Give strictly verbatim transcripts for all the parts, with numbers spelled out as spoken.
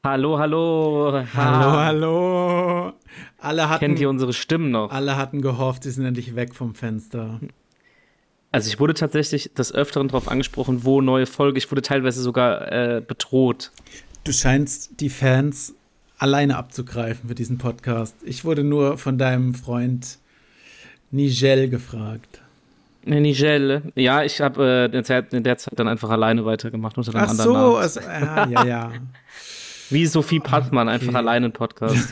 Hallo, hallo. Ha. Hallo, hallo. Alle hatten, Kennt ihr unsere Stimmen noch? alle hatten gehofft, sie sind endlich weg vom Fenster. Also ich wurde tatsächlich des Öfteren darauf angesprochen, wo neue Folge. Ich wurde teilweise sogar äh, bedroht. Du scheinst die Fans alleine abzugreifen für diesen Podcast. Ich wurde nur von deinem Freund Nigel gefragt. Ne, Nigel. Ja, ich habe äh, in, der- in der Zeit dann einfach alleine weitergemacht unter einem Ach anderen so, Namen. also, ja, ja, ja. Wie Sophie Passmann, einfach Okay. alleine einen Podcast.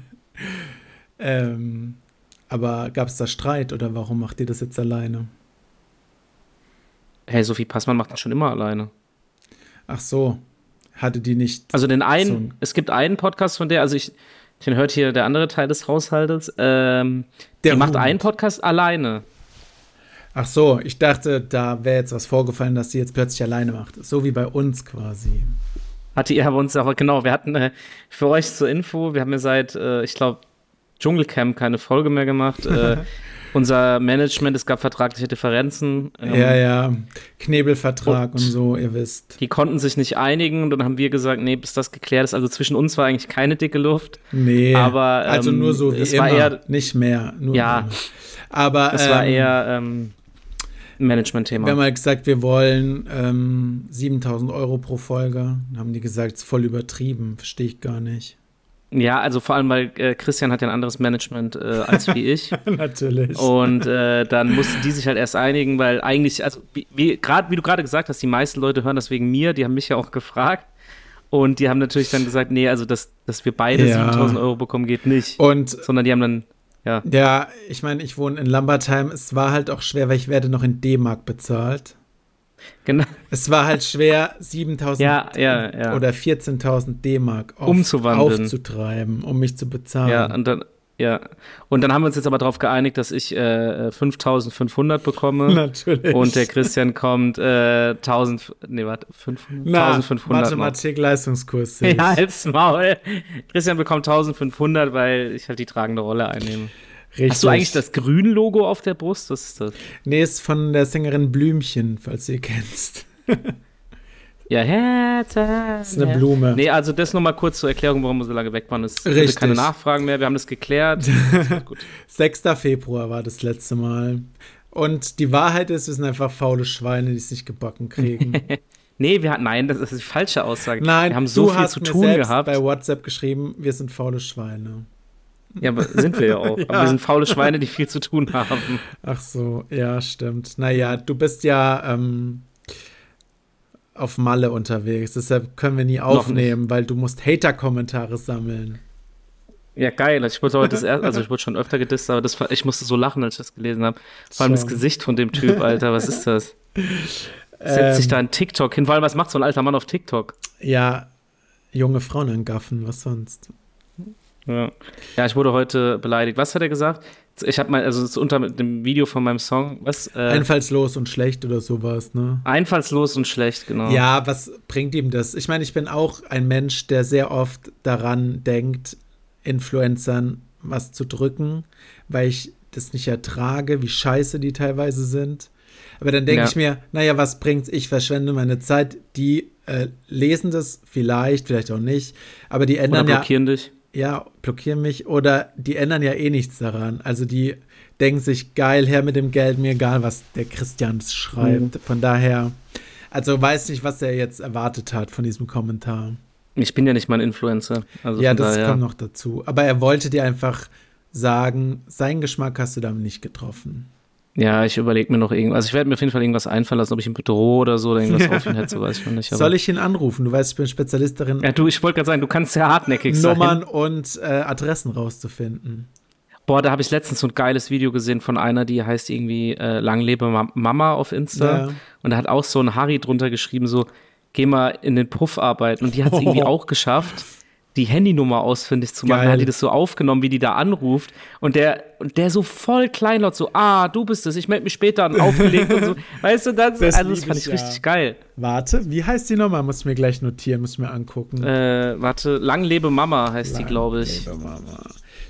ähm, aber gab es da Streit oder warum macht ihr das jetzt alleine? Hey, Sophie Passmann macht das schon immer alleine. Ach so, hatte die nicht Also den einen, so ein- es gibt einen Podcast von der, also ich, den hört hier der andere Teil des Haushaltes, ähm, Der die macht Hund. einen Podcast alleine. Ach so, ich dachte, da wäre jetzt was vorgefallen, dass sie jetzt plötzlich alleine macht. So wie bei uns quasi. Hatte ihr aber uns auch, genau, wir hatten äh, für euch zur Info, wir haben ja seit, äh, ich glaube, Dschungelcamp keine Folge mehr gemacht. Äh, unser Management, es gab vertragliche Differenzen. Ähm, Ja, ja, Knebelvertrag und, und- so, ihr wisst. Die konnten sich nicht einigen und dann haben wir gesagt, nee, bis das geklärt ist. Also zwischen uns war eigentlich keine dicke Luft. Nee, Aber, ähm, also nur so wie es immer, war eher- nicht mehr. Nur Ja. immer. Aber Das ähm, war eher ähm, ein Management-Thema. wir haben halt gesagt, wir wollen ähm, siebentausend Euro pro Folge. Dann haben die gesagt, es ist voll übertrieben, verstehe ich gar nicht. Ja, also vor allem, weil äh, Christian hat ja ein anderes Management äh, als wie ich. Natürlich. Und äh, dann mussten die sich halt erst einigen, weil eigentlich, also wie, wie, grad, wie du gerade gesagt hast, die meisten Leute hören das wegen mir, die haben mich ja auch gefragt. Und die haben natürlich dann gesagt, nee, also dass, dass wir beide Ja. siebentausend Euro bekommen, geht nicht. Und Sondern die haben dann, ja, ja, ich meine, ich wohne in Lambertheim. Es war halt auch schwer, weil ich werde noch in D-Mark bezahlt. genau, Es war halt schwer, siebentausend ja, ja, ja. oder vierzehntausend D-Mark auf, Umzuwandeln. aufzutreiben, um mich zu bezahlen. Ja, und dann, ja. Und dann haben wir uns jetzt aber darauf geeinigt, dass ich äh, fünftausendfünfhundert bekomme. Natürlich. Und der Christian kommt äh, tausend, nee, warte, fünfhundert, Na, eintausendfünfhundert noch. Mathematik-Leistungskurs. sehe ich. Ja, als Maul. Christian bekommt eintausendfünfhundert, weil ich halt die tragende Rolle einnehme. Richtig. Hast du eigentlich das Grün-Logo auf der Brust? Was ist das? Nee, ist von der Sängerin Blümchen, falls du ihr kennst. Ja, Herzen. Das ist eine Blume. Nee, also das nochmal kurz zur Erklärung, warum wir so lange weg waren. Es gibt Richtig. keine Nachfragen mehr, wir haben das geklärt. Gut. sechster Februar war das letzte Mal. Und die Wahrheit ist, wir sind einfach faule Schweine, die es nicht gebacken kriegen. Nee, wir hatten, nein, das ist die falsche Aussage. Nein, wir haben so du viel hast zu mir tun selbst gehabt. bei WhatsApp geschrieben, wir sind faule Schweine. Ja, aber sind wir ja auch. Ja. Aber wir sind faule Schweine, die viel zu tun haben. Ach so, ja, stimmt. Naja, du bist ja ähm, auf Malle unterwegs, deshalb können wir nie aufnehmen, weil du musst Hater-Kommentare sammeln. Ja, geil. Ich wurde heute das erste, also ich wurde schon öfter gedisst, aber das, war- ich musste so lachen, als ich das gelesen habe. Vor allem das Schon. Gesicht von dem Typ, Alter, was ist das? Setzt Ähm, sich da ein TikTok hin. Vor allem, was macht so ein alter Mann auf TikTok? Ja, junge Frauen angaffen, was sonst? Ja. Ja, ich wurde heute beleidigt. Was hat er gesagt? Ich habe mal, also es ist unter dem Video von meinem Song, was? Äh, Einfallslos und schlecht oder sowas, ne? einfallslos und schlecht, genau. Ja, was bringt ihm das? Ich meine, ich bin auch ein Mensch, der sehr oft daran denkt, Influencern was zu drücken, weil ich das nicht ertrage, wie scheiße die teilweise sind. Aber dann denke Ja. ich mir, naja, was bringt's? Ich verschwende meine Zeit. Die äh, lesen das vielleicht, vielleicht auch nicht, aber die Oder ändern ja, blockieren dich. ja, blockieren mich oder die ändern ja eh nichts daran. Also die denken sich, geil, her mit dem Geld, mir egal, was der Christian schreibt. Mhm. Von daher, also weiß nicht, was er jetzt erwartet hat von diesem Kommentar. Ich bin ja nicht mal ein Influencer. Also Ja, von das daher. kommt noch dazu. Aber er wollte dir einfach sagen, seinen Geschmack hast du damit nicht getroffen. Ja, ich überlege mir noch irgendwas. Also ich werde mir auf jeden Fall irgendwas einfallen lassen, ob ich ihn bedrohe oder so oder irgendwas auf ihn hetze, weiß ich noch nicht. Aber Soll ich ihn anrufen? Du weißt, ich bin Spezialistin, ja, du, ich wollte gerade sagen, du kannst sehr hartnäckig sein. Nummern und äh, Adressen rauszufinden. Boah, da habe ich letztens so ein geiles Video gesehen von einer, die heißt irgendwie äh, Lang lebe Ma- Mama auf Insta. Ja. Und da hat auch so ein Harry drunter geschrieben, so, geh mal in den Puff arbeiten. Und die hat es irgendwie Oh. auch geschafft, die Handynummer ausfindig zu machen. Geil. Da hat die das so aufgenommen, wie die da anruft. Und der, und der so voll kleinlaut, so, ah, du bist es, ich melde mich später an, aufgelegt und so. Weißt du, das, Das also das lieb fand ich, ich ja. richtig geil. Warte, wie heißt die Nummer? Muss ich mir gleich notieren, muss ich mir angucken. Äh, warte, Lang lebe Mama heißt die, glaube ich. Liebe Mama.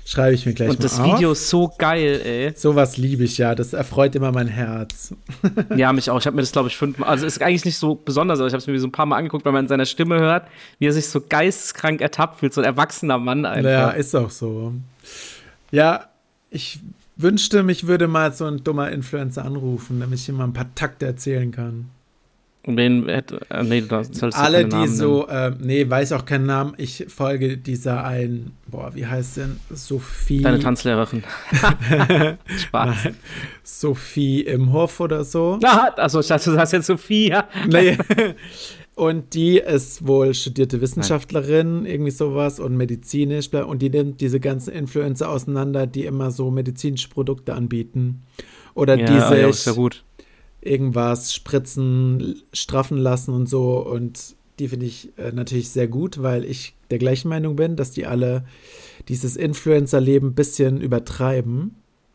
Schreibe ich mir gleich Und mal das auf. Video ist so geil, ey. Sowas liebe ich ja. Das erfreut immer mein Herz. Ja, mich auch. Ich habe mir das, glaube ich, fünfmal, also ist eigentlich nicht so besonders, aber ich habe es mir so ein paar Mal angeguckt, weil man in seiner Stimme hört, wie er sich so geisteskrank ertappt fühlt, so ein erwachsener Mann einfach. Ja, ist auch so. Ja, ich wünschte, mich würde mal so ein dummer Influencer anrufen, damit ich ihm mal ein paar Takte erzählen kann. Wen hätte, äh, nee, du sollst Alle, keine die Namen so, äh, nee, weiß auch keinen Namen. Ich folge dieser ein, boah, wie heißt denn? Sophie. Deine Tanzlehrerin. Spaß. Nein, Sophie im Hof oder so. Ah, also ich dachte, du sagst jetzt Sophia. Nee. Und die ist wohl studierte Wissenschaftlerin, Nein. irgendwie sowas, und medizinisch. Und die nimmt diese ganzen Influencer auseinander, die immer so medizinische Produkte anbieten. Oder ja, die sich ja, ist ja gut. irgendwas spritzen, straffen lassen und so. Und die finde ich äh, natürlich sehr gut, weil ich der gleichen Meinung bin, dass die alle dieses Influencer-Leben ein bisschen übertreiben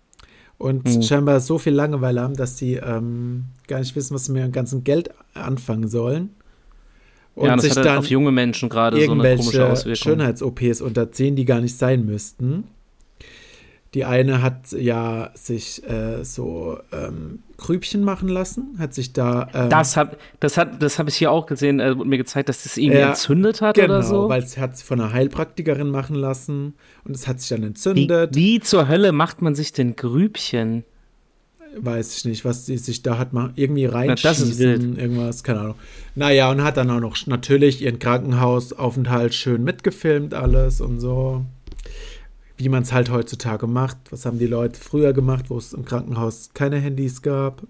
und mhm. scheinbar so viel Langeweile haben, dass sie ähm, gar nicht wissen, was sie mit dem ganzen Geld anfangen sollen. Und ja, und das sich hat halt dann auf junge Menschen gerade so eine komische Auswirkung. Schönheits-O Ps unterziehen, die gar nicht sein müssten. Die eine hat ja sich äh, so ähm, Grübchen machen lassen, hat sich da ähm, Das habe das hat, das hab ich hier auch gesehen, äh, wurde mir gezeigt, dass das irgendwie äh, entzündet hat genau, oder so. Genau, weil es hat sie von einer Heilpraktikerin machen lassen und es hat sich dann entzündet. Wie, wie zur Hölle macht man sich denn Grübchen? Weiß ich nicht, was sie sich da hat mal irgendwie reinschießen, Na, das ist wild. Irgendwas, keine Ahnung. Naja, und hat dann auch noch natürlich ihren Krankenhausaufenthalt schön mitgefilmt alles und so. Wie man es halt heutzutage macht. Was haben die Leute früher gemacht, wo es im Krankenhaus keine Handys gab?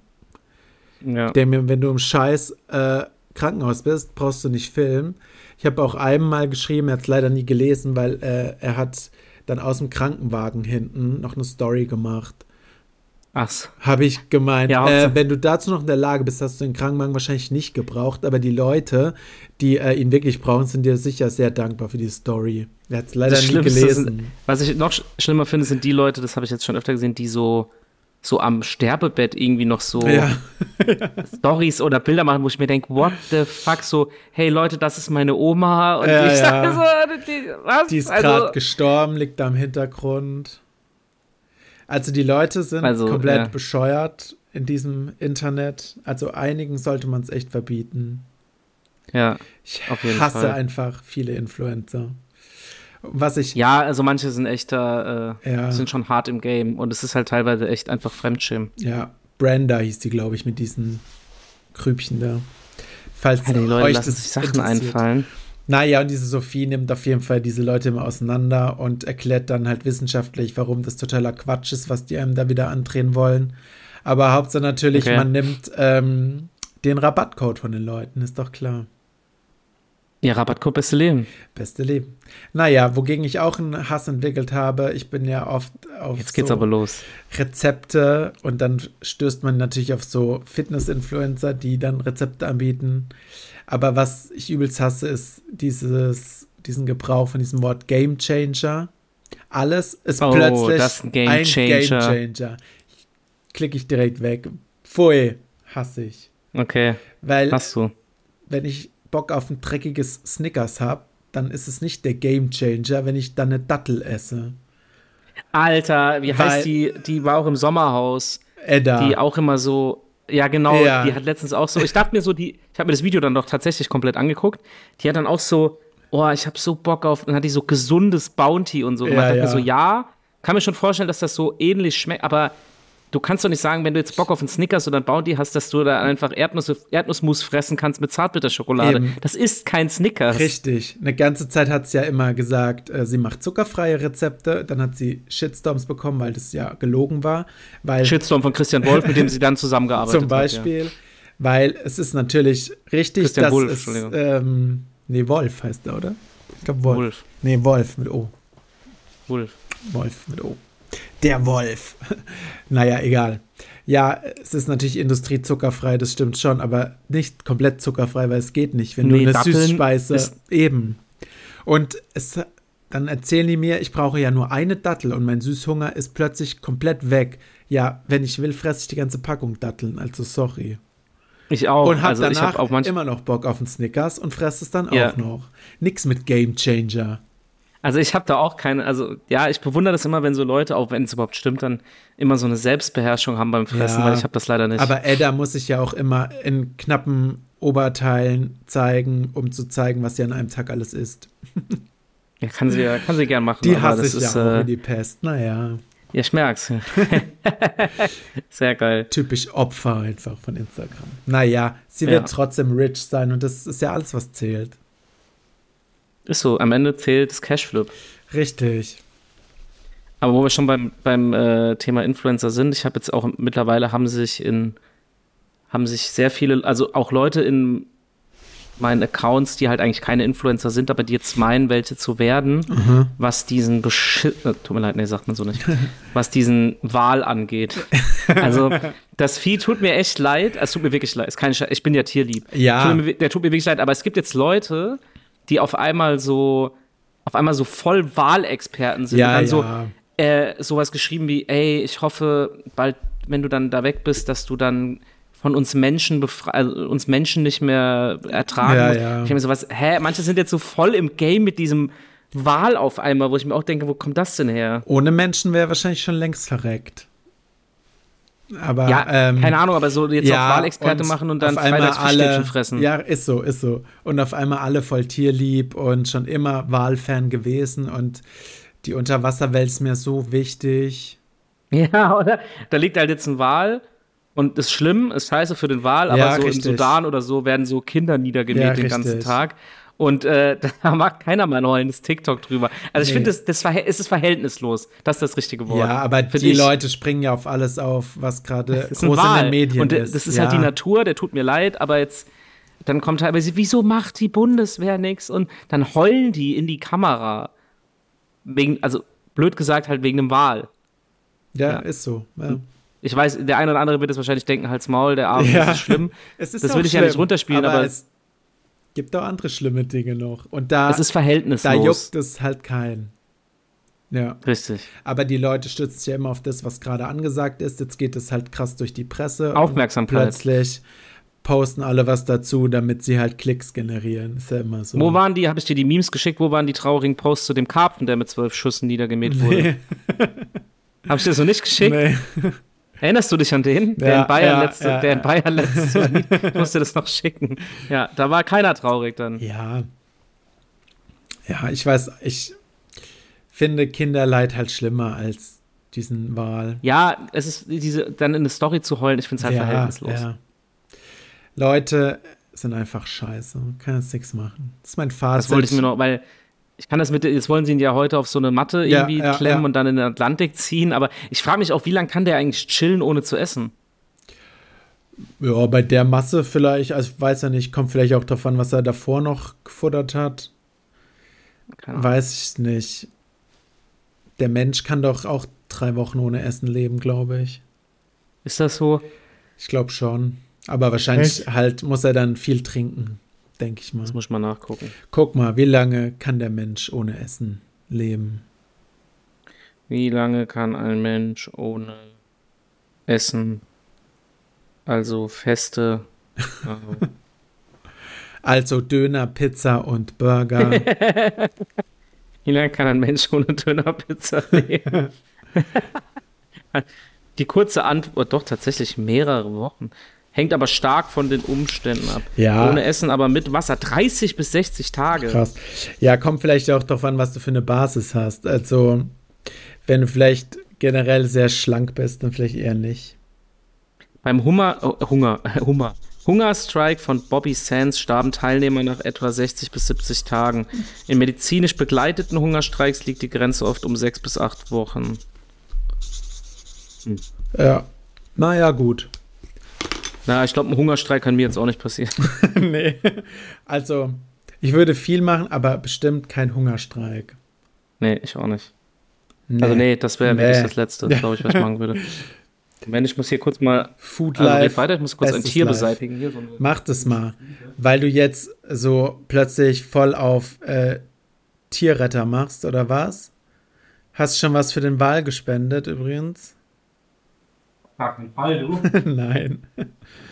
Ja. Denn wenn du im scheiß äh, Krankenhaus bist, brauchst du nicht filmen. Ich habe auch einem mal geschrieben, er hat es leider nie gelesen, weil äh, er hat dann aus dem Krankenwagen hinten noch eine Story gemacht. Ach so. Habe ich gemeint. Ja, äh, wenn du dazu noch in der Lage bist, hast du den Krankenwagen wahrscheinlich nicht gebraucht, aber die Leute, die äh, ihn wirklich brauchen, sind dir sicher sehr dankbar für die Story. Er hat es leider nie gelesen. Sind, was ich noch schlimmer finde, sind die Leute, das habe ich jetzt schon öfter gesehen, die so, so am Sterbebett irgendwie noch so ja. Stories oder Bilder machen, wo ich mir denke, what the fuck, so, hey Leute, das ist meine Oma. Und ja, ich ja. sage so, die, was? Die ist also, gerade gestorben, liegt da im Hintergrund. Also die Leute sind also, komplett ja. bescheuert in diesem Internet. Also einigen sollte man es echt verbieten. Ja, ich auf jeden hasse Fall. einfach viele Influencer. Was ich ja, also manche sind echt da, äh, ja. sind schon hart im Game und es ist halt teilweise echt einfach Fremdschämen. Ja, Brenda hieß die, glaube ich, mit diesen Grübchen da. Falls ja, die Leute euch lassen das sich Sachen einfallen. Naja, und diese Sophie nimmt auf jeden Fall diese Leute immer auseinander und erklärt dann halt wissenschaftlich, warum das totaler Quatsch ist, was die einem da wieder andrehen wollen. Aber Hauptsache natürlich, okay. man nimmt ähm, den Rabattcode von den Leuten, ist doch klar. Ja, Rabattcode Beste Leben. Beste Leben. Naja, wogegen ich auch einen Hass entwickelt habe, ich bin ja oft auf Jetzt geht's so aber los. Rezepte und dann stößt man natürlich auf so Fitness-Influencer, die dann Rezepte anbieten. Aber was ich übelst hasse, ist dieses, diesen Gebrauch von diesem Wort Game Changer. Alles ist oh, plötzlich das ist ein Game ein Changer. Game Changer. Klicke ich direkt weg. Pfui, hasse ich. Okay, weil hast du. Wenn ich Bock auf ein dreckiges Snickers habe, dann ist es nicht der Game Changer, wenn ich dann eine Dattel esse. Alter, wie weil, heißt die? Die war auch im Sommerhaus. Edda. Die auch immer so, ja genau, ja. die hat letztens auch so, ich dachte mir so, die, ich habe mir das Video dann doch tatsächlich komplett angeguckt, die hat dann auch so, oh, ich habe so Bock auf, dann hat die so gesundes Bounty und so gemacht. Ja, ja. Mir so, ja, kann mir schon vorstellen, dass das so ähnlich schmeckt, aber du kannst doch nicht sagen, wenn du jetzt Bock auf einen Snickers oder einen Bounty hast, dass du da einfach Erdnuss, Erdnussmus fressen kannst mit Zartbitterschokolade. Eben. Das ist kein Snickers. Richtig. Eine ganze Zeit hat sie ja immer gesagt, äh, sie macht zuckerfreie Rezepte. Dann hat sie Shitstorms bekommen, weil das ja gelogen war. Weil Shitstorm von Christian Wolf, mit dem sie dann zusammengearbeitet hat. Zum Beispiel, hat, ja. Weil es ist natürlich richtig, Christian dass Wolf, es, ähm, nee, Wolf heißt er, oder? Ich glaube Wolf. Wolf. Nee, Wolf mit O. Wolf. Wolf mit O. Der Wolf. Naja, egal. Ja, es ist natürlich industriezuckerfrei, das stimmt schon, aber nicht komplett zuckerfrei, weil es geht nicht, wenn nee, du eine Datteln Süßspeise eben. Und es, dann erzählen die mir, ich brauche ja nur eine Dattel und mein Süßhunger ist plötzlich komplett weg. Ja, wenn ich will, fresse ich die ganze Packung Datteln, also sorry. Ich auch. Und hab also danach ich hab auch manch- immer noch Bock auf einen Snickers und fresse es dann ja. auch noch. Nix mit Game Changer. Also ich habe da auch keine, also ja, ich bewundere das immer, wenn so Leute, auch wenn es überhaupt stimmt, dann immer so eine Selbstbeherrschung haben beim Fressen, ja, weil ich habe das leider nicht. Aber Edda muss sich ja auch immer in knappen Oberteilen zeigen, um zu zeigen, was sie an einem Tag alles isst. Ja, kann sie ja, kann sie gern machen. Die hasse ich ist, ja auch äh, wie die Pest, naja. Ja, ich merk's. Sehr geil. Typisch Opfer einfach von Instagram. Naja, sie wird ja. trotzdem rich sein und das ist ja alles, was zählt. Ist so, am Ende zählt das Cashflip. Richtig. Aber wo wir schon beim, beim äh, Thema Influencer sind, ich habe jetzt auch mittlerweile haben sich in haben sich sehr viele, also auch Leute in meinen Accounts, die halt eigentlich keine Influencer sind, aber die jetzt meinen, welche zu werden, mhm. was diesen Beschiss, äh, tut mir leid, nee, sagt man so nicht, was diesen Wal angeht. Also das Vieh tut mir echt leid, es tut mir wirklich leid, ist keine Sche- ich bin ja tierlieb. Ja. Tut mir, der tut mir wirklich leid, aber es gibt jetzt Leute, die auf einmal so auf einmal so voll Wahlexperten sind ja, und dann ja. so äh, sowas geschrieben wie, ey, ich hoffe bald, wenn du dann da weg bist, dass du dann von uns Menschen befre- also uns Menschen nicht mehr ertragen ja, musst. ja. Ich habe mir so was, hä, manche sind jetzt so voll im Game mit diesem Wal auf einmal, wo ich mir auch denke, wo kommt das denn her? Ohne Menschen wäre wahrscheinlich schon längst verreckt. Aber, ja, ähm, keine Ahnung, aber so jetzt ja, auch Wahlexperte machen und dann freitags Fischstäbchen fressen. Ja, ist so, ist so. Und auf einmal alle voll tierlieb und schon immer Walfan gewesen und die Unterwasserwelt ist mir so wichtig. Ja, oder? Da liegt halt jetzt ein Wal und ist schlimm, ist scheiße für den Wal, aber ja, so richtig. im Sudan oder so werden so Kinder niedergemäht ja, den richtig. ganzen Tag. Und äh, da macht keiner mal ein heulendes TikTok drüber. Also ich nee. finde, das, das Verhält- es ist verhältnislos. Das ist das richtige Wort. Ja, aber Find die ich. Leute springen ja auf alles auf, was gerade Das ist ein groß Wal. in den Medien und ist. das ist ja. halt die Natur, der tut mir leid, aber jetzt dann kommt halt, aber sie, wieso macht die Bundeswehr nichts? Und dann heulen die in die Kamera. Wegen, also blöd gesagt, halt wegen dem Wal. Ja, Ja. ist so. Ja. Ich weiß, der eine oder andere wird es wahrscheinlich denken, Hals Maul, der Arme, Ja. das ist schlimm. Es ist das auch würde ich schlimm, ja nicht runterspielen, aber, aber es gibt auch andere schlimme Dinge noch. Und da, es ist verhältnislos. da juckt es halt keinen. Ja. Richtig. Aber die Leute stützen sich ja immer auf das, was gerade angesagt ist. Jetzt geht es halt krass durch die Presse. Aufmerksamkeit. Und plötzlich posten alle was dazu, damit sie halt Klicks generieren. Ist ja immer so. Wo waren die, habe ich dir die Memes geschickt, wo waren die traurigen Posts zu dem Karpfen, der mit zwölf Schüssen niedergemäht wurde? Nee. Habe ich dir so nicht geschickt? Nee. Erinnerst du dich an den? Der Ja, in Bayern ja, letzte, ja, der in ja. Bayern letztes Jahr, ich musste das noch schicken. Ja, da war keiner traurig dann. Ja. Ja, ich weiß, ich finde Kinderleid halt schlimmer als diesen Wal. Ja, es ist diese, dann in eine Story zu heulen, ich finde es halt ja, verhältnislos. Ja. Leute sind einfach scheiße. Kann jetzt nichts machen. Das ist mein Fazit. Das wollte ich mir noch, weil ich kann das mit, jetzt wollen sie ihn ja heute auf so eine Matte Ja, irgendwie ja, klemmen ja. und dann in den Atlantik ziehen, aber ich frage mich auch, wie lange kann der eigentlich chillen, ohne zu essen? Ja, bei der Masse vielleicht, also ich weiß ja nicht, kommt vielleicht auch davon, was er davor noch gefuttert hat. Keine Ahnung. Weiß ich nicht. Der Mensch kann doch auch drei Wochen ohne Essen leben, glaube ich. Ist das so? Ich glaube schon. Aber wahrscheinlich halt muss er dann viel trinken, denke ich mal. Das muss ich mal nachgucken. Guck mal, wie lange kann der Mensch ohne Essen leben? Wie lange kann ein Mensch ohne Essen, also feste, äh, Also Döner, Pizza und Burger. wie lange kann ein Mensch ohne Dönerpizza leben? Die kurze Antwort, doch tatsächlich mehrere Wochen. Hängt aber stark von den Umständen ab. Ja. Ohne Essen, aber mit Wasser. dreißig bis sechzig Tage. Krass. Ja, kommt vielleicht auch darauf an, was du für eine Basis hast. Also, wenn du vielleicht generell sehr schlank bist, dann vielleicht eher nicht. Beim Hummer, oh, Hunger, Hummer. Hungerstrike von Bobby Sands starben Teilnehmer nach etwa sechzig bis siebzig Tagen. In medizinisch begleiteten Hungerstreiks liegt die Grenze oft um sechs bis acht Wochen. Hm. Ja. Naja, gut. Na, ich glaube, ein Hungerstreik kann mir jetzt auch nicht passieren. Nee. Also, ich würde viel machen, aber bestimmt kein Hungerstreik. Nee, ich auch nicht. Nee. Also nee, das wäre Nee. wirklich das Letzte, glaube ich, was ich machen würde. Moment, ich muss hier kurz mal Food also, Life. red weiter, ich muss kurz ein bestes Tier Life. beseitigen. Hier so ein Mach das mal, weil du jetzt so plötzlich voll auf äh, Tierretter machst, oder was? Hast schon was für den Wal gespendet übrigens? Fall, du. Nein.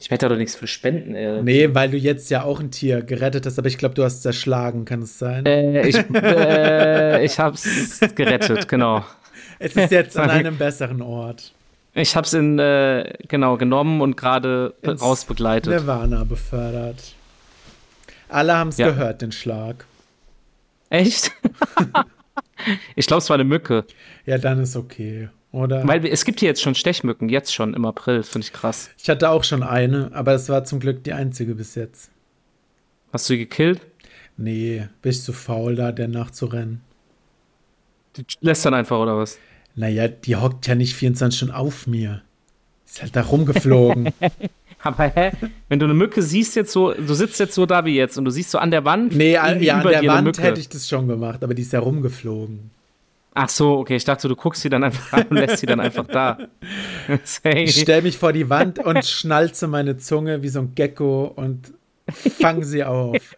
Ich werde da doch nichts für spenden, ey. Nee, weil du jetzt ja auch ein Tier gerettet hast, aber ich glaube, du hast es zerschlagen, kann es sein? Äh, ich, äh, ich hab's gerettet, genau. Es ist jetzt an einem besseren Ort. Ich hab's in, äh, genau, genommen und gerade rausbegleitet. Nirvana befördert. Alle haben es ja. gehört, den Schlag. Echt? Ich glaube, es war eine Mücke. Ja, dann ist okay, oder? Weil es gibt hier jetzt schon Stechmücken, jetzt schon im April, finde ich krass. Ich hatte auch schon eine, aber es war zum Glück die einzige bis jetzt. Hast du die gekillt? Nee, bist du faul, da der nachzurennen. Die lässt dann einfach, oder was? Naja, die hockt ja nicht vierundzwanzig Stunden auf mir. Ist halt da rumgeflogen. Aber hä? Wenn du eine Mücke siehst jetzt so, du sitzt jetzt so da wie jetzt und du siehst so an der Wand. Nee, an, ja, an der Wand hätte ich das schon gemacht, aber die ist ja rumgeflogen. Ach so, okay, ich dachte, du guckst sie dann einfach an und lässt sie dann einfach da. Ich stell mich vor die Wand und schnalze meine Zunge wie so ein Gecko und fang sie auf.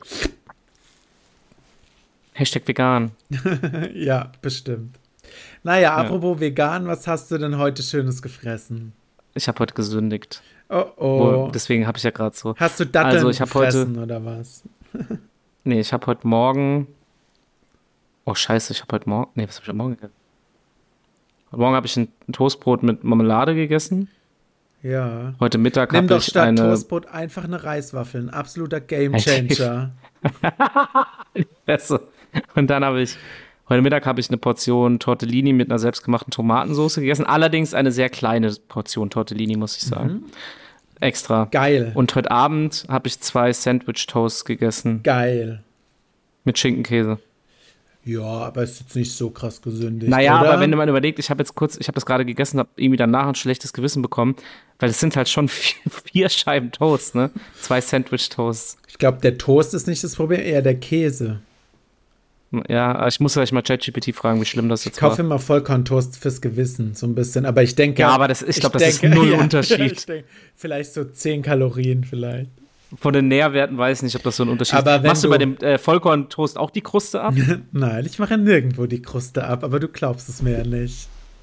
Hashtag vegan. Ja, bestimmt. Naja, apropos ja. vegan, was hast du denn heute Schönes gefressen? Ich habe heute gesündigt. Oh oh. Deswegen habe ich ja gerade so. Hast du Datteln also, ich gefressen heute, oder was? Nee, ich habe heute Morgen. Oh, scheiße, ich habe heute Morgen. Nee, was habe ich heute Morgen gegessen? Heute Morgen habe ich ein Toastbrot mit Marmelade gegessen. Ja. Heute Mittag habe ich doch statt eine. Toastbrot einfach eine Reiswaffel. Ein absoluter Gamechanger. Und dann habe ich. Heute Mittag habe ich eine Portion Tortellini mit einer selbstgemachten Tomatensauce gegessen. Allerdings eine sehr kleine Portion Tortellini, muss ich sagen. Mhm. Extra. Geil. Und heute Abend habe ich zwei Sandwich-Toasts gegessen. Geil. Mit Schinkenkäse. Ja, aber ist jetzt nicht so krass gesündigt, Naja, oder? aber wenn man überlegt, ich habe jetzt kurz, ich habe das gerade gegessen, habe irgendwie danach ein schlechtes Gewissen bekommen, weil es sind halt schon vier, vier Scheiben Toast, ne? Zwei Sandwich-Toasts. Ich glaube, der Toast ist nicht das Problem, eher der Käse. Ja, ich muss gleich mal ChatGPT fragen, wie schlimm das jetzt ich war. Ich kaufe war. immer Vollkorntoast fürs Gewissen, so ein bisschen. Aber ich denke. Ja, aber das, ich glaube, das denke, ist null ja, Unterschied. Ich denke, vielleicht so zehn Kalorien vielleicht. Von den Nährwerten weiß ich nicht, ob das so ein Unterschied aber ist. Machst du, du bei dem äh, Vollkorntoast auch die Kruste ab? Nein, ich mache nirgendwo die Kruste ab, aber du glaubst es mir ja nicht.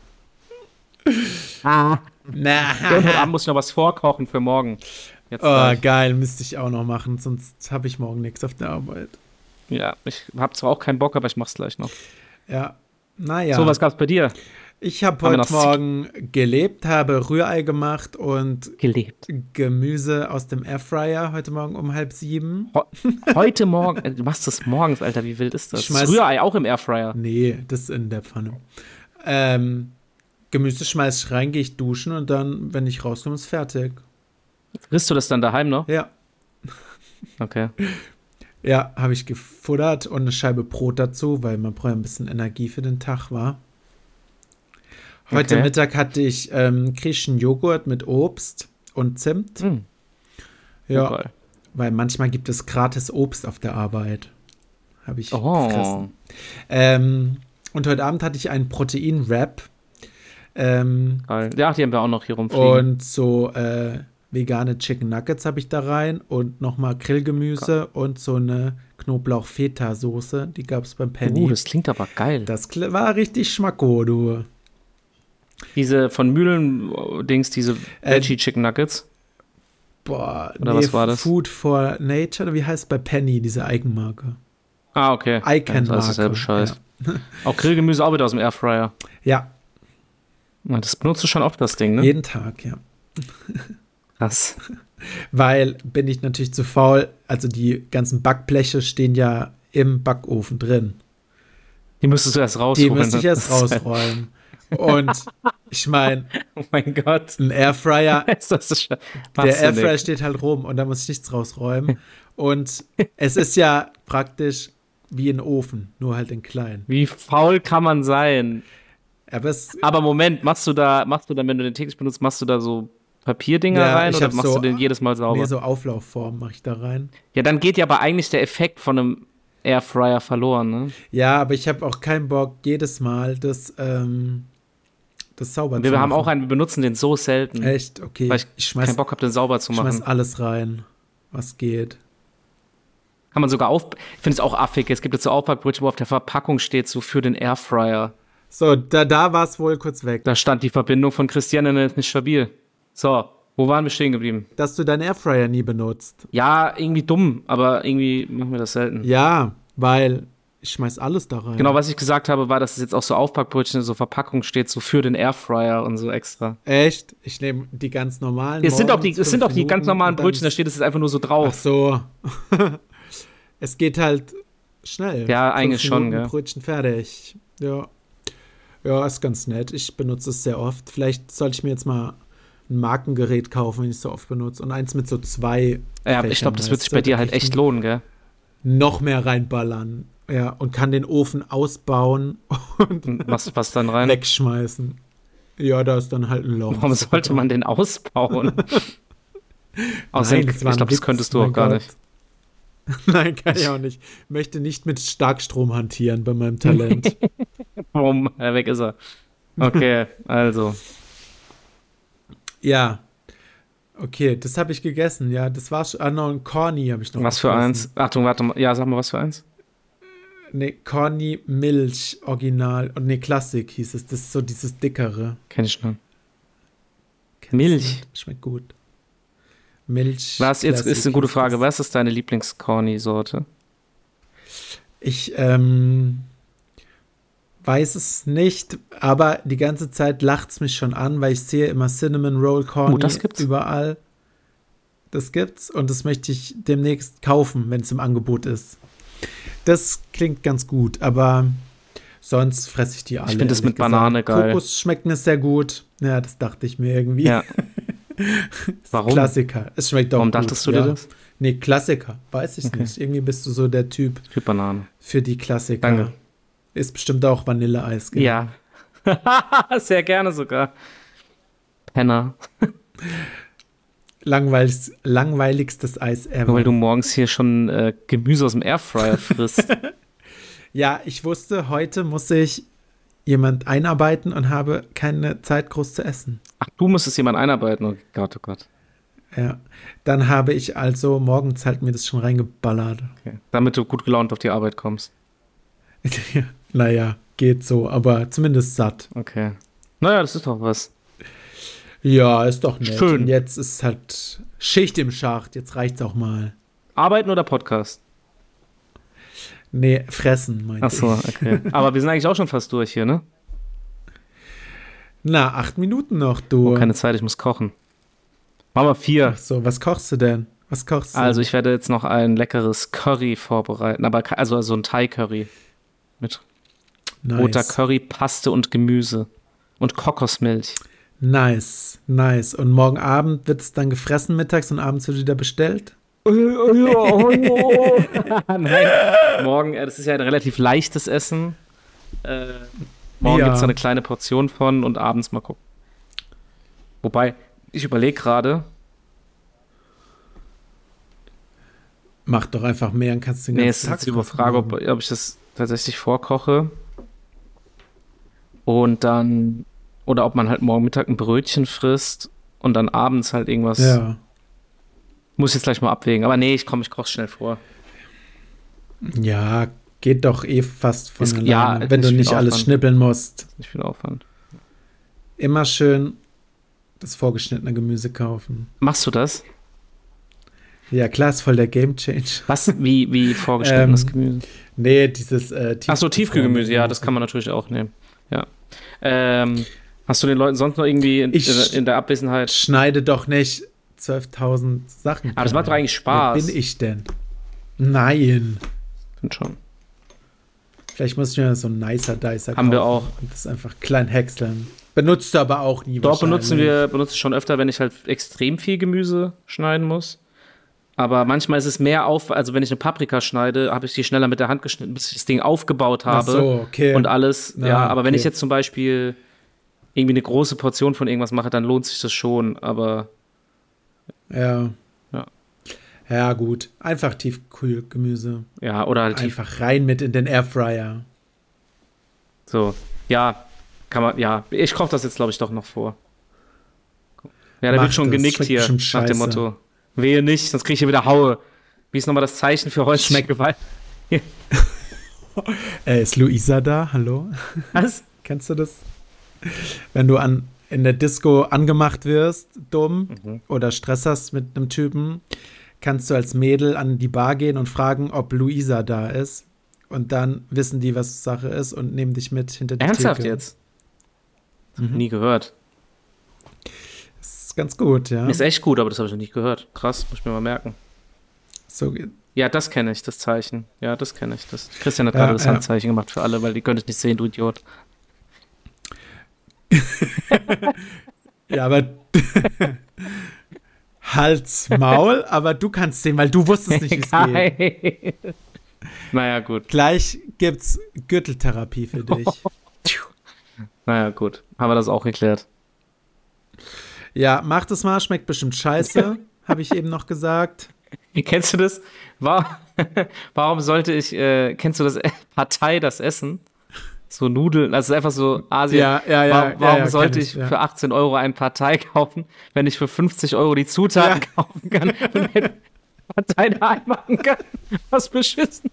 Ah. Na. Ja, und heute Abend muss ich noch was vorkochen für morgen. Jetzt oh, gleich. Geil, müsste ich auch noch machen, sonst habe ich morgen nichts auf der Arbeit. Ja, ich habe zwar auch keinen Bock, aber ich mach's gleich noch. Ja, naja. So, was gab's bei dir? Ich habe heute Morgen gelebt, habe Rührei gemacht und gelebt. Gemüse aus dem Airfryer heute Morgen um halb sieben. Heute Morgen? Du machst das morgens, Alter, wie wild ist das? Schmeiß, ist Rührei auch im Airfryer? Nee, das ist in der Pfanne. Ähm, Gemüse schmeiß ich rein, gehe ich duschen und dann, wenn ich rauskomme, ist fertig. Frisst du das dann daheim noch? Ja. Okay. Ja, habe ich gefuttert und eine Scheibe Brot dazu, weil man braucht ein bisschen Energie für den Tag, war. Heute okay. Mittag hatte ich ähm, griechischen Joghurt mit Obst und Zimt. Mm. Ja, okay. Weil manchmal gibt es gratis Obst auf der Arbeit. Habe ich oh. gefressen. Ähm, und heute Abend hatte ich einen Protein-Wrap. Ähm, ja, die haben wir auch noch hier rumfliegen. Und so äh, vegane Chicken Nuggets habe ich da rein und nochmal Grillgemüse okay. und so eine Knoblauch-Feta-Soße. Die gab es beim Penny. Uh, das klingt aber geil. Das war richtig schmacko, du. Diese von Mühlen-Dings, diese Veggie Chicken Nuggets? Boah, oder nee, was war das? Food for Nature, wie heißt es bei Penny, diese Eigenmarke? Ah, okay. Icon-Marke. Ja, das ist dasselbe Scheiß. Ja. Auch Grillgemüse auch wieder aus dem Airfryer. Ja. Das benutzt du schon oft, das Ding, ne? Jeden Tag, ja. Krass. Weil bin ich natürlich zu faul, also die ganzen Backbleche stehen ja im Backofen drin. Die müsstest du erst rausholen. Die müsste ich erst rausräumen. Und ich meine, oh mein Gott, ein Airfryer, ist das so der Airfryer steht halt rum und da muss ich nichts rausräumen. Und es ist ja praktisch wie ein Ofen, nur halt in klein. Wie faul kann man sein? Aber, es, Aber Moment, machst du da, machst du dann, wenn du den täglich benutzt, machst du da so Papierdinger ja, rein oder machst so, du den jedes Mal sauber? Nee, so Auflaufform mache ich da rein. Ja, dann geht ja aber eigentlich der Effekt von einem Airfryer verloren, ne? Ja, aber ich habe auch keinen Bock, jedes Mal das, ähm, das sauber wir zu machen. Wir haben auch einen, wir benutzen den so selten. Echt? Okay. Weil ich, ich schmeiß, keinen Bock habe, den sauber zu machen. Ich schmeiß alles rein, was geht. Kann man sogar auf... Ich finde es auch affig. Es gibt jetzt so Aufpackbrötchen, wo auf der Verpackung steht, so für den Airfryer. So, da, da war es wohl kurz weg. Da stand die Verbindung von Christiane nicht stabil. So. Wo waren wir stehen geblieben? Dass du deinen Airfryer nie benutzt. Ja, irgendwie dumm, aber irgendwie machen wir das selten. Ja, weil ich schmeiß alles da rein. Genau, was ich gesagt habe, war, dass es jetzt auch so Aufpackbrötchen, so Verpackung steht, so für den Airfryer und so extra. Echt? Ich nehme die ganz normalen. Es sind auch die, es sind auch die ganz normalen Brötchen, da steht es jetzt einfach nur so drauf. Ach so. Es geht halt schnell. Ja, eigentlich schon, gell. Ja. Brötchen fertig. Ja. Ja, ist ganz nett. Ich benutze es sehr oft. Vielleicht sollte ich mir jetzt mal ein Markengerät kaufen, wenn ich es so oft benutze. Und eins mit so zwei. Ja, Fächern, ich glaube, das wird sich bei dir halt echt lohnen, gell? Noch mehr reinballern. Ja, und kann den Ofen ausbauen und was, was dann rein? Wegschmeißen. Ja, da ist dann halt ein Loch. Warum sollte man den ausbauen? Außerdem, ich glaube, das könntest du auch gar Gott. nicht. Nein, kann ich auch nicht. Möchte nicht mit Starkstrom hantieren bei meinem Talent. Warum? Ja, weg ist er. Okay, also. Ja. Okay, das habe ich gegessen. Ja, das war schon. Ah, noch ein Corny habe ich noch Was für gegessen. eins? Achtung, warte mal. Ja, sag mal, was für eins? Ne, Corny Milch Original. Und ne, Klassik hieß es. Das ist so dieses dickere. Kenn ich schon. Milch. Schmeckt gut. Milch. Was jetzt Klassik ist eine gute Frage. Was ist deine Lieblings-Corny-Sorte? Ich ähm, weiß es nicht, aber die ganze Zeit lacht es mich schon an, weil ich sehe immer Cinnamon Roll Corny oh, das gibt's? überall. Das gibt's und das möchte ich demnächst kaufen, wenn es im Angebot ist. Das klingt ganz gut, aber sonst fresse ich die alle. Ich finde das mit gesagt. Banane geil. Kokos schmeckt mir sehr gut. Ja, das dachte ich mir irgendwie. Ja. Warum? Klassiker. Es schmeckt auch Warum gut. dachtest du ja. dir das? Nee, Klassiker. Weiß ich okay. nicht. Irgendwie bist du so der Typ für Banane. Für die Klassiker. Danke. Ist bestimmt auch Vanilleeis. Genau. Ja. Sehr gerne sogar. Penner. Langweilig, langweiligstes Eis ever. Weil du morgens hier schon äh, Gemüse aus dem Airfryer frisst. Ja, ich wusste, heute muss ich jemand einarbeiten und habe keine Zeit, groß zu essen. Ach, du musstest jemanden einarbeiten? Oh Gott, oh Gott. Ja, dann habe ich also morgens halt mir das schon reingeballert. Okay. Damit du gut gelaunt auf die Arbeit kommst. Naja, geht so, aber zumindest satt. Okay. Naja, das ist doch was. Ja, ist doch nett. Schön. Und jetzt ist halt Schicht im Schacht, jetzt reicht's auch mal. Arbeiten oder Podcast? Nee, fressen, meinte ich. Ach so, okay. Aber wir sind eigentlich auch schon fast durch hier, ne? Na, acht Minuten noch, du. Oh, keine Zeit, ich muss kochen. Machen wir vier. Ach so, was kochst du denn? Was kochst du? Also ich werde jetzt noch ein leckeres Curry vorbereiten, aber also so ein Thai-Curry mit nice. roter Curry, Paste und Gemüse und Kokosmilch. Nice, nice. Und morgen Abend wird es dann gefressen mittags und abends wird wieder bestellt? Nein, morgen, das ist ja ein relativ leichtes Essen. Äh, morgen ja. gibt es eine kleine Portion von und abends mal gucken. Wobei, ich überlege gerade. Mach doch einfach mehr, dann kannst du den ganzen Nee, es ist jetzt die Frage, ob, ob ich das tatsächlich vorkoche. Und dann, oder ob man halt morgen Mittag ein Brötchen frisst und dann abends halt irgendwas. Ja. Muss ich jetzt gleich mal abwägen. Aber nee, ich komme, ich koche schnell vor. Ja, geht doch eh fast von ist, alleine, ja, wenn du nicht Aufwand. alles schnippeln musst. Nicht viel Aufwand. Immer schön das vorgeschnittene Gemüse kaufen. Machst du das? Ja, klar, ist voll der Gamechanger. Was? Wie, wie vorgeschnittenes ähm, Gemüse? Nee, dieses äh, Ach so, Tiefkühlgemüse, ja, das kann man natürlich auch nehmen. Ja. Ähm, hast du den Leuten sonst noch irgendwie in, ich in der Abwesenheit... schneide doch nicht zwölftausend Sachen. Aber das macht doch eigentlich Spaß. Wer bin ich denn? Nein. Bin schon. Vielleicht muss ich mir so ein nicer Dicer kaufen. Haben wir auch. Und das einfach klein häckseln. Benutzt du aber auch nie. Doch, benutzen wir benutzen schon öfter, wenn ich halt extrem viel Gemüse schneiden muss. Aber manchmal ist es mehr auf, also wenn ich eine Paprika schneide, habe ich die schneller mit der Hand geschnitten, bis ich das Ding aufgebaut habe. Ach so, okay. Und alles. Na, ja, aber okay. wenn ich jetzt zum Beispiel irgendwie eine große Portion von irgendwas mache, dann lohnt sich das schon, aber ja. Ja. Ja, gut. Einfach Tiefkühlgemüse. Ja, oder halt einfach tief rein mit in den Airfryer. So, ja, kann man, ja. Ich koche das jetzt, glaube ich, doch noch vor. Ja, da Mach wird schon das. genickt Schmeckt hier, nach scheiße. dem Motto. Wehe nicht, sonst kriege ich hier wieder Haue. Wie ist nochmal das Zeichen für häusliche Gewalt? äh, ist Luisa da? Hallo? Was? Kennst du das? Wenn du an in der Disco angemacht wirst, dumm, Mhm. oder Stress hast mit einem Typen, kannst du als Mädel an die Bar gehen und fragen, ob Luisa da ist. Und dann wissen die, was Sache ist und nehmen dich mit hinter die Ernsthaft Theke. jetzt? Mhm. Nie gehört. Das ist ganz gut, ja. Ist echt gut, aber das habe ich noch nicht gehört. Krass, muss ich mir mal merken. So, Ja, das kenne ich, das Zeichen. Ja, das kenne ich. Das, Christian hat Ja, gerade das ja. Handzeichen gemacht für alle, weil die können es nicht sehen, du Idiot. ja, aber Hals, Maul, aber du kannst sehen, weil du wusstest nicht, wie es geht. Geil. Naja, gut. Gleich gibt's Gürteltherapie für dich. Naja, gut. Haben wir das auch geklärt. Ja, mach das mal, schmeckt bestimmt scheiße, habe ich eben noch gesagt. Kennst du das? War, warum sollte ich, äh, kennst du das Partei, das Essen? So Nudeln, also einfach so Asien. Ja, ja, ja. Warum, warum ja, ja, sollte kenn ich ja. für achtzehn Euro ein Partei kaufen, wenn ich für fünfzig Euro die Zutaten Ja. kaufen kann und eine Partei daheim machen kann? Was beschissen.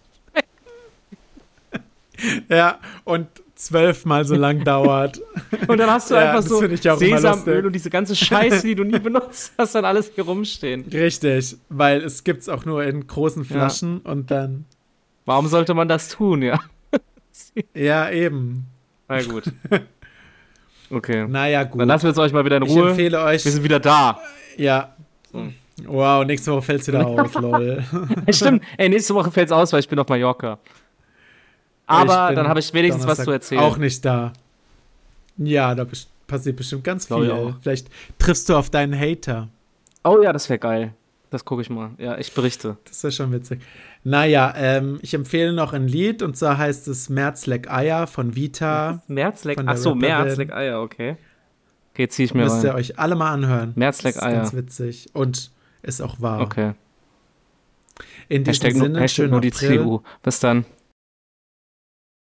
Ja, und zwölfmal so lang dauert. Und dann hast du Ja, einfach das so find ich auch immer Sesamöl lustig. und diese ganze Scheiße, die du nie benutzt hast, dann alles hier rumstehen. Richtig, weil es gibt's auch nur in großen Flaschen und dann, Warum sollte man das tun, ja? ja, eben. Na gut. Okay. Naja, gut. Dann lassen wir es euch mal wieder in Ich Ruhe. empfehle euch, Wir sind wieder da. ja. Wow, nächste Woche fällt's wieder aus, lol. Stimmt. Ey, nächste Woche fällt's aus, weil ich bin auf Mallorca. Aber Ich bin dann habe ich wenigstens was Donnerstag zu erzählen. Auch nicht da. Ja, da bes- passiert bestimmt ganz Glaub ich viel. auch. Vielleicht triffst du auf deinen Hater. Oh ja, das wäre geil. Das gucke ich mal. Ja, ich berichte. Das wäre schon witzig. Naja, ähm, ich empfehle noch ein Lied und zwar heißt es Merzleck Eier von Vita. Merzleck. Von der Ach so, Rapperin. Merzleck Eier, okay. Okay, zieh ich mir Müsst ihr rein. euch alle mal anhören. Merzleck Das ist Eier. ganz witzig und ist auch wahr. Okay. In diesem Hashtag, Sinne, Hashtag schönen nur die April. C D U. Bis dann.